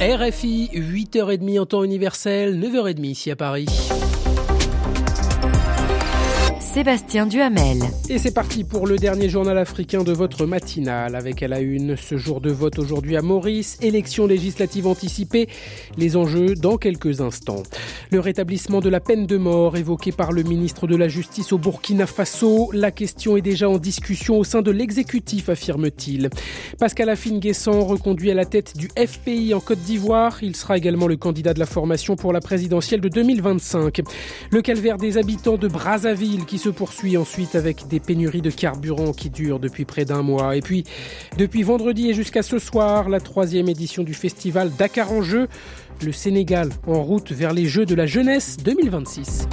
RFI, 8h30 en temps universel, 9h30 ici à Paris. Sébastien Duhamel. Et c'est parti pour le dernier journal africain de votre matinale, avec à la une ce jour de vote aujourd'hui à Maurice, élections législatives anticipées, les enjeux dans quelques instants. Le rétablissement de la peine de mort évoqué par le ministre de la Justice au Burkina Faso, la question est déjà en discussion au sein de l'exécutif, affirme-t-il. Pascal Afine-Guessant reconduit à la tête du FPI en Côte d'Ivoire, il sera également le candidat de la formation pour la présidentielle de 2025. Le calvaire des habitants de Brazzaville qui se poursuit ensuite avec des pénuries de carburant qui durent depuis près d'un mois. Et puis, depuis vendredi et jusqu'à ce soir, la 3e édition du festival Dakar en Jeux, le Sénégal en route vers les Jeux de la jeunesse 2026.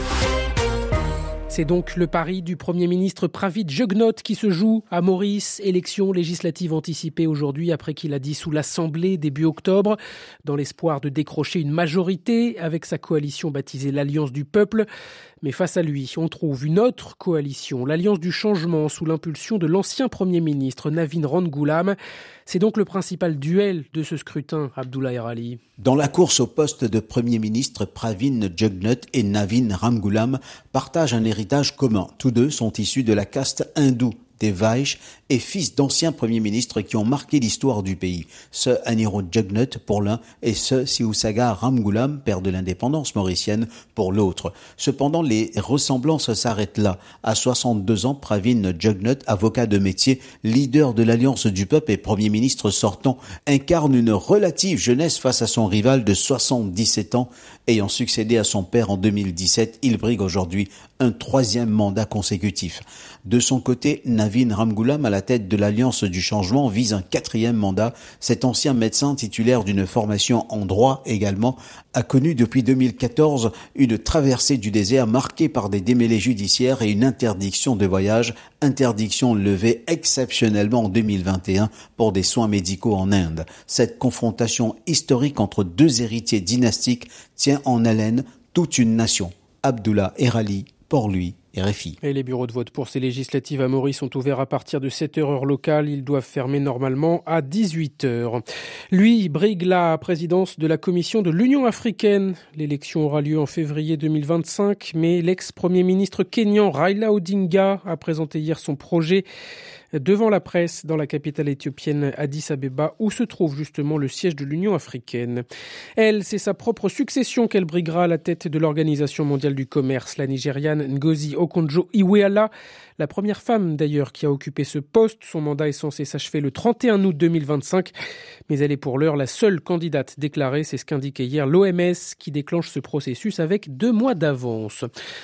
C'est donc le pari du Premier ministre Pravind Jugnauth qui se joue à Maurice. Élection législative anticipée aujourd'hui après qu'il a dissous l'Assemblée début octobre dans l'espoir de décrocher une majorité avec sa coalition baptisée l'Alliance du Peuple. Mais face à lui, on trouve une autre coalition, l'Alliance du Changement sous l'impulsion de l'ancien Premier ministre Navin Ramgoolam. C'est donc le principal duel de ce scrutin, Abdoulaye Rali. Dans la course au poste de Premier ministre, Pravind Jugnauth et Navin Ramgoolam partagent un héritage commun. Tous deux sont issus de la caste hindoue des Vaishs et fils d'anciens premiers ministres qui ont marqué l'histoire du pays. Ce Anirudh Jugnauth pour l'un et ce Siusaga Ramgoolam, père de l'indépendance mauricienne, pour l'autre. Cependant, les ressemblances s'arrêtent là. À 62 ans, Pravind Jugnauth, avocat de métier, leader de l'Alliance du Peuple et premier ministre sortant, incarne une relative jeunesse face à son rival de 77 ans. Ayant succédé à son père en 2017, il brigue aujourd'hui un 3e mandat consécutif. De son côté, Navin Ramgoolam, à la tête de l'Alliance du Changement, vise un 4e mandat. Cet ancien médecin titulaire d'une formation en droit également a connu depuis 2014 une traversée du désert marquée par des démêlés judiciaires et une interdiction de voyage, interdiction levée exceptionnellement en 2021 pour des soins médicaux en Inde. Cette confrontation historique entre deux héritiers dynastiques tient en haleine toute une nation. Abdoulaye Rali, pour lui, RFI. Et les bureaux de vote pour ces législatives à Maurice sont ouverts à partir de 7h heure locale. Ils doivent fermer normalement à 18h. Lui brigue la présidence de la Commission de l'Union africaine. L'élection aura lieu en février 2025, mais l'ex-premier ministre kényan Raila Odinga a présenté hier son projet devant la presse dans la capitale éthiopienne Addis Abeba, où se trouve justement le siège de l'Union africaine. Elle, c'est sa propre succession qu'elle briguera à la tête de l'Organisation mondiale du commerce, la Nigériane Ngozi Okonjo-Iweala, la première femme d'ailleurs qui a occupé ce poste. Son mandat est censé s'achever le 31 août 2025, mais elle est pour l'heure la seule candidate déclarée, c'est ce qu'indiquait hier l'OMS qui déclenche ce processus avec 2 mois d'avance.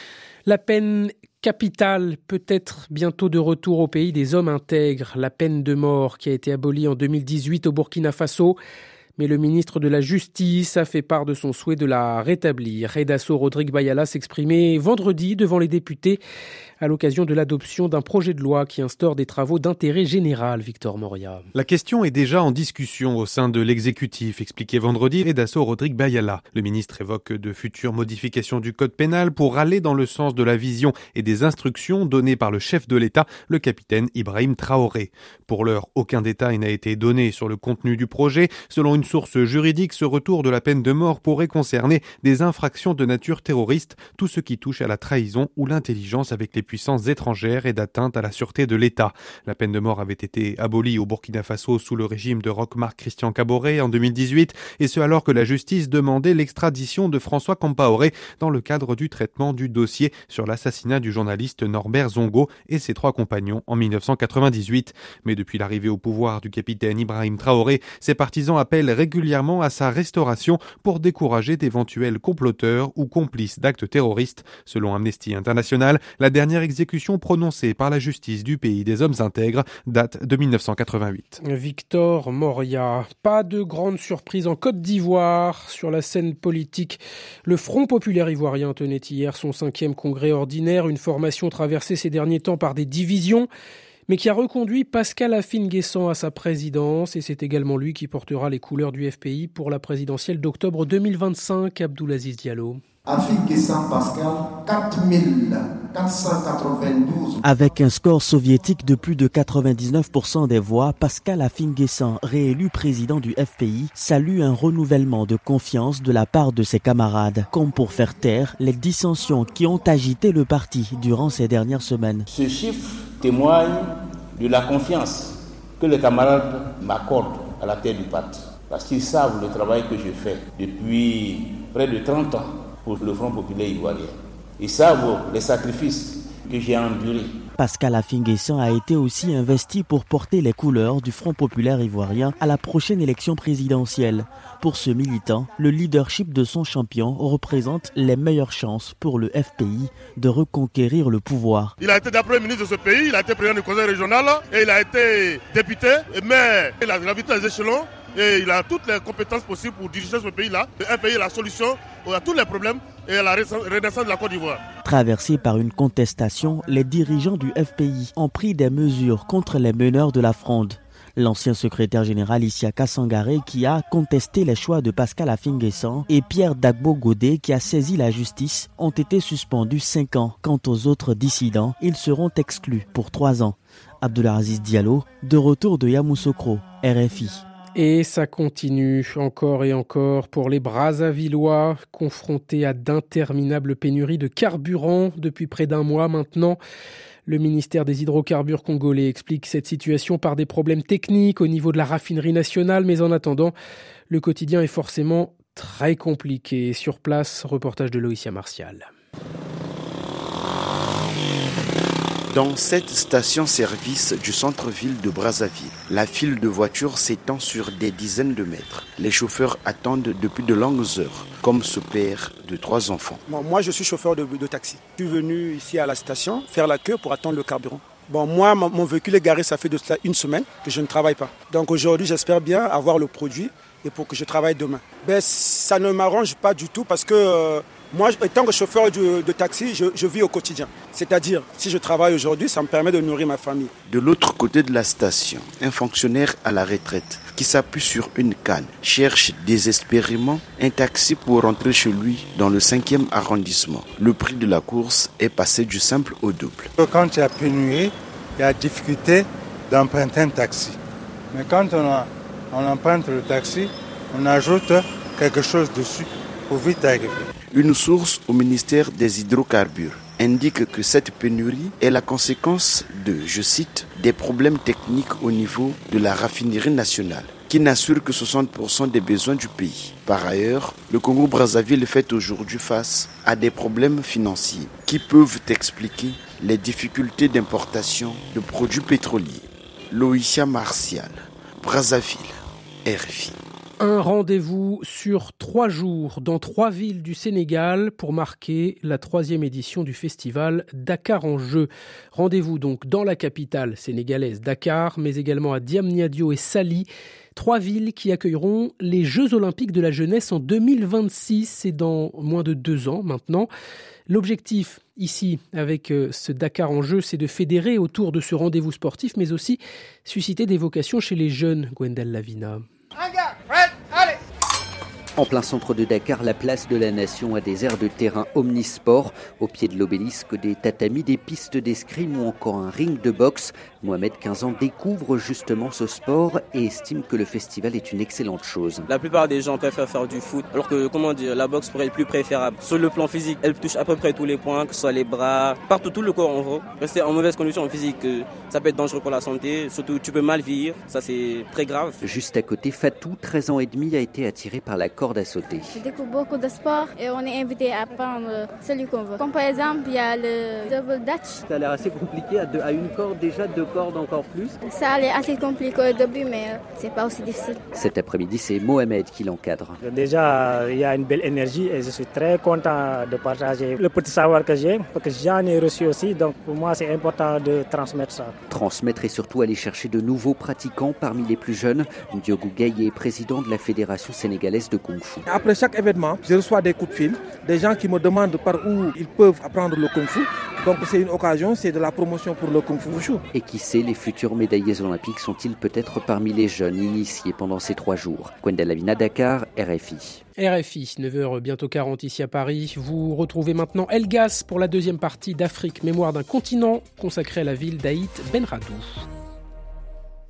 La peine capitale peut être bientôt de retour au pays des hommes intègres. La peine de mort qui a été abolie en 2018 au Burkina Faso. Mais le ministre de la Justice a fait part de son souhait de la rétablir. Redasso Rodrigue Bayala s'exprimait vendredi devant les députés à l'occasion de l'adoption d'un projet de loi qui instaure des travaux d'intérêt général, Victor Moria. La question est déjà en discussion au sein de l'exécutif, expliquait vendredi Redasso Rodrigue Bayala. Le ministre évoque de futures modifications du code pénal pour aller dans le sens de la vision et des instructions données par le chef de l'État, le capitaine Ibrahim Traoré. Pour l'heure, aucun détail n'a été donné sur le contenu du projet. Selon une source juridique, ce retour de la peine de mort pourrait concerner des infractions de nature terroriste, tout ce qui touche à la trahison ou l'intelligence avec les puissances étrangères et d'atteinte à la sûreté de l'État. La peine de mort avait été abolie au Burkina Faso sous le régime de Roch-Marc Christian Kaboré en 2018, et ce alors que la justice demandait l'extradition de François Compaoré dans le cadre du traitement du dossier sur l'assassinat du journaliste Norbert Zongo et ses 3 compagnons en 1998. Mais depuis l'arrivée au pouvoir du capitaine Ibrahim Traoré, ses partisans appellent régulièrement à sa restauration pour décourager d'éventuels comploteurs ou complices d'actes terroristes. Selon Amnesty International, la dernière exécution prononcée par la justice du pays des hommes intègres date de 1988. Victor Moria. Pas de grande surprise en Côte d'Ivoire. Sur la scène politique, le Front populaire ivoirien tenait hier son 5e congrès ordinaire, une formation traversée ces derniers temps par des divisions, mais qui a reconduit Pascal Afine-Guessant à sa présidence, et c'est également lui qui portera les couleurs du FPI pour la présidentielle d'octobre 2025, Abdoulaziz Diallo. À Finguessan Pascal, 4492. Avec un score soviétique de plus de 99% des voix, Pascal Afingessan, réélu président du FPI, salue un renouvellement de confiance de la part de ses camarades, comme pour faire taire les dissensions qui ont agité le parti durant ces dernières semaines. Ce chiffre témoigne de la confiance que les camarades m'accordent à la tête du parti, parce qu'ils savent le travail que je fais depuis près de 30 ans pour le Front populaire ivoirien. Ils savent les sacrifices que j'ai endurés. Pascal Afingessan a été aussi investi pour porter les couleurs du Front populaire ivoirien à la prochaine élection présidentielle. Pour ce militant, le leadership de son champion représente les meilleures chances pour le FPI de reconquérir le pouvoir. Il a été d'abord ministre de ce pays, il a été président du conseil régional et il a été député, mais il a gravité les échelons. Et il a toutes les compétences possibles pour diriger ce pays-là. Un pays est la solution à tous les problèmes et à la renaissance de la Côte d'Ivoire. Traversés par une contestation, les dirigeants du FPI ont pris des mesures contre les meneurs de la fronde. L'ancien secrétaire général Isiaka Sangaré qui a contesté les choix de Pascal Afingessan et Pierre Dagbo Godé qui a saisi la justice ont été suspendus 5 ans. Quant aux autres dissidents, ils seront exclus pour 3 ans. Abdelaziz Diallo, de retour de Yamoussoukro, RFI. Et ça continue encore et encore pour les Brazzavillois, confrontés à d'interminables pénuries de carburant depuis près d'1 mois maintenant. Le ministère des hydrocarbures congolais explique cette situation par des problèmes techniques au niveau de la raffinerie nationale, mais en attendant, le quotidien est forcément très compliqué. Sur place, reportage de Loïcia Martial. Dans cette station-service du centre-ville de Brazzaville, la file de voitures s'étend sur des dizaines de mètres. Les chauffeurs attendent depuis de longues heures, comme ce père de 3 enfants. Moi, je suis chauffeur de taxi. Je suis venu ici à la station faire la queue pour attendre le carburant. Moi, mon véhicule est garé, ça fait de cela 1 semaine que je ne travaille pas. Donc aujourd'hui, j'espère bien avoir le produit et pour que je travaille demain. Ça ne m'arrange pas du tout parce que moi, étant que chauffeur de taxi, je vis au quotidien. C'est-à-dire, si je travaille aujourd'hui, ça me permet de nourrir ma famille. De l'autre côté de la station, un fonctionnaire à la retraite qui s'appuie sur une canne cherche désespérément un taxi pour rentrer chez lui dans le 5e arrondissement. Le prix de la course est passé du simple au double. Quand il y a pénurie, il y a difficulté d'emprunter un taxi. Mais quand on emprunte le taxi, on ajoute quelque chose dessus pour vite arriver. Une source au ministère des hydrocarbures indique que cette pénurie est la conséquence de, je cite, des problèmes techniques au niveau de la raffinerie nationale, qui n'assure que 60% des besoins du pays. Par ailleurs, le Congo-Brazzaville fait aujourd'hui face à des problèmes financiers qui peuvent expliquer les difficultés d'importation de produits pétroliers. Loïcia Martial, Brazzaville, RFI. Un rendez-vous sur 3 jours dans 3 villes du Sénégal pour marquer la 3e édition du festival Dakar en Jeux. Rendez-vous donc dans la capitale sénégalaise Dakar, mais également à Diamniadio et Saly. 3 villes qui accueilleront les Jeux Olympiques de la jeunesse en 2026, c'est dans moins de 2 ans maintenant. L'objectif ici avec ce Dakar en Jeux, c'est de fédérer autour de ce rendez-vous sportif, mais aussi susciter des vocations chez les jeunes. Gwendal Lavina. En plein centre de Dakar, la place de la Nation a des aires de terrain omnisport. Au pied de l'obélisque, des tatamis, des pistes d'escrime ou encore un ring de boxe. Mohamed, 15 ans, découvre justement ce sport et estime que le festival est une excellente chose. La plupart des gens préfèrent faire du foot, alors que, la boxe pourrait être plus préférable. Sur le plan physique, elle touche à peu près tous les points, que ce soit les bras, partout, tout le corps en gros. Rester en mauvaise condition physique, ça peut être dangereux pour la santé, surtout tu peux mal vieillir, ça c'est très grave. Juste à côté, Fatou, 13 ans et demi, a été attiré par la corde à sauter. Je découvre beaucoup de sports et on est invité à prendre celui qu'on veut. Comme par exemple, il y a le double dutch. Ça a l'air assez compliqué à une corde déjà, 2 cordes encore plus. Ça a l'air assez compliqué au début, mais c'est pas aussi difficile. Cet après-midi, c'est Mohamed qui l'encadre. Déjà, il y a une belle énergie et je suis très content de partager le petit savoir que j'ai, parce que j'en ai reçu aussi, donc pour moi c'est important de transmettre ça. Transmettre et surtout aller chercher de nouveaux pratiquants parmi les plus jeunes. Ndiogu Gaye est président de la Fédération sénégalaise de Kung Fu. Après chaque événement, je reçois des coups de fil, des gens qui me demandent par où ils peuvent apprendre le Kung Fu. Donc c'est une occasion, c'est de la promotion pour le Kung Fu Wushu. Et qui lycée, les futurs médaillés olympiques sont-ils peut-être parmi les jeunes initiés pendant ces 3 jours? Gwendal Lavina, Dakar, RFI. RFI, 9h bientôt 40 ici à Paris. Vous retrouvez maintenant Elgas pour la deuxième partie d'Afrique, mémoire d'un continent consacré à la ville d'Aït Benradou.